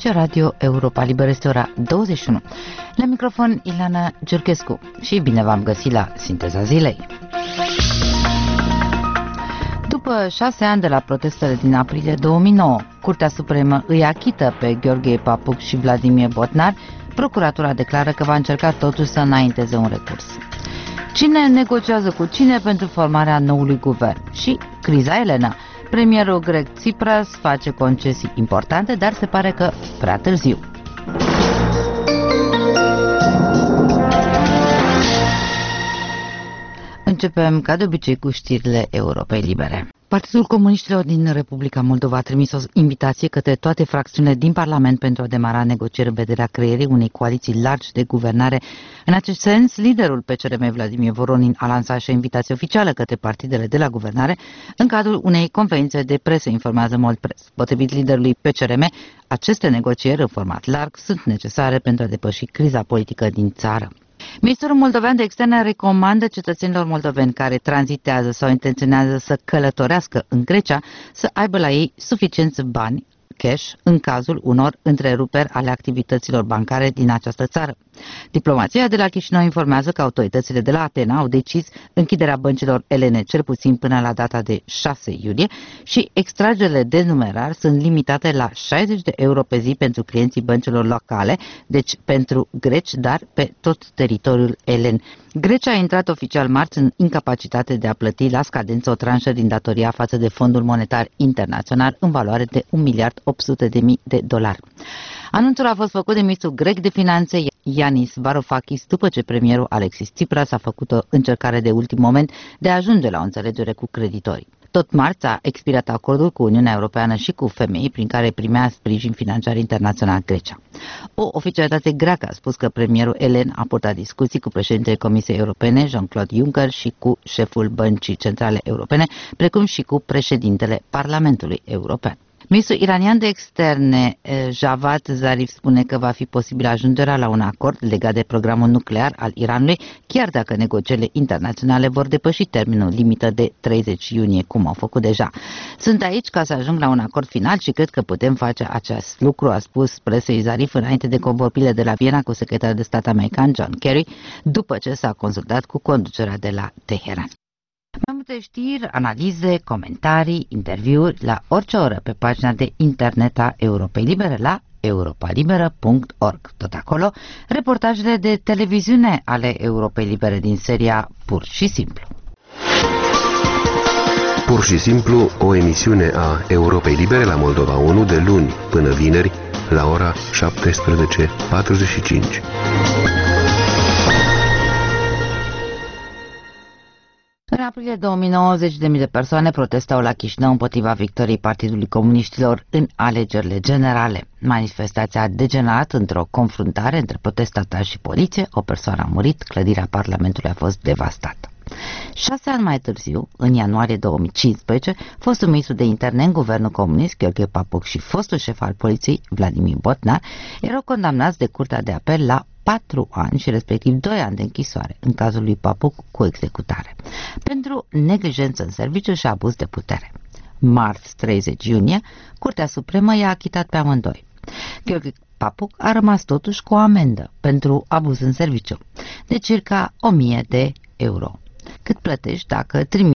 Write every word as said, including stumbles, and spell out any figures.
Aici Radio Europa Liberă, este ora douăzeci și unu. La microfon Ileana Giurchescu și bine v-am găsit la Sinteza Zilei. După șase ani de la protestele din aprilie două mii nouă, Curtea Supremă îi achită pe Gheorghe Papuc și Vladimir Botnar. Procuratura declară că va încerca totuși să înainteze un recurs. Cine negociază cu cine pentru formarea noului guvern? Și criza Elena. Premierul grec Tsipras face concesii importante, dar se pare că prea târziu. Începem, ca de obicei, cu știrile Europei Libere. Partidul Comuniștilor din Republica Moldova a trimis o invitație către toate fracțiunile din Parlament pentru a demara negocieri în vederea creierii unei coaliții largi de guvernare. În acest sens, liderul P C R M, Vladimir Voronin, a lansat și o invitație oficială către partidele de la guvernare în cadrul unei conferințe de presă, informează Moldpress. Potrivit liderului P C R M, aceste negocieri în format larg sunt necesare pentru a depăși criza politică din țară. Ministerul Moldovean de Externe recomandă cetățenilor moldoveni care tranzitează sau intenționează să călătorească în Grecia să aibă la ei suficienți bani, cash, în cazul unor întreruperi ale activităților bancare din această țară. Diplomația de la Chișinău informează că autoritățile de la Atena au decis închiderea băncilor elene cel puțin până la data de șase iulie și extragerile de numerar sunt limitate la șaizeci de euro pe zi pentru clienții băncilor locale, deci pentru greci, dar pe tot teritoriul elen. Grecia a intrat oficial marți în incapacitate de a plăti la scadență o tranșă din datoria față de Fondul Monetar Internațional în valoare de un miliard opt sute de mii de dolari. Anunțul a fost făcut de ministrul grec de finanțe Yanis Varoufakis după ce premierul Alexis Tsipras a făcut o încercare de ultim moment de a ajunge la o înțelegere cu creditorii. Tot marți a expirat acordul cu Uniunea Europeană și cu F M I prin care primea sprijin financiar internațional Grecia. O oficialitate greacă a spus că premierul elen a purtat discuții cu președintele Comisiei Europene, Jean-Claude Juncker, și cu șeful Băncii Centrale Europene, precum și cu președintele Parlamentului European. Ministrul iranian de externe, Javad Zarif, spune că va fi posibil ajungerea la un acord legat de programul nuclear al Iranului, chiar dacă negocierile internaționale vor depăși termenul limită de treizeci iunie, cum au făcut deja. Sunt aici ca să ajung la un acord final și cred că putem face acest lucru, a spus presei Zarif înainte de convorbirile de la Viena cu secretarul de stat american John Kerry, după ce s-a consultat cu conducerea de la Teheran. Mai multe știri, analize, comentarii, interviuri la orice oră pe pagina de internet a Europei Libere la europa liberă punct org. Tot acolo, reportajele de televiziune ale Europei Libere din seria Pur și Simplu. Pur și Simplu, o emisiune a Europei Libere la Moldova unu de luni până vineri la ora șaptesprezece patruzeci și cinci. În aprilie două mii nouă, zeci de mii de persoane protestau la Chișinău împotriva victoriei Partidului Comuniștilor în alegerile generale. Manifestația a degenerat într-o confruntare între protestatari și poliție, o persoană a murit, clădirea Parlamentului a fost devastată. Șase ani mai târziu, în ianuarie două mii cincisprezece, fostul ministru de interne în guvernul comunist, Gheorghe Papuc, și fostul șef al poliției, Vladimir Botnar, erau condamnați de Curtea de Apel la patru ani și respectiv doi ani de închisoare, în cazul lui Papuc cu executare, pentru neglijență în serviciu și abuz de putere. Marți treizeci iunie, Curtea Supremă i-a achitat pe amândoi. Gheorghe Papuc a rămas totuși cu o amendă pentru abuz în serviciu de circa o mie de euro, cât plătești dacă trimiți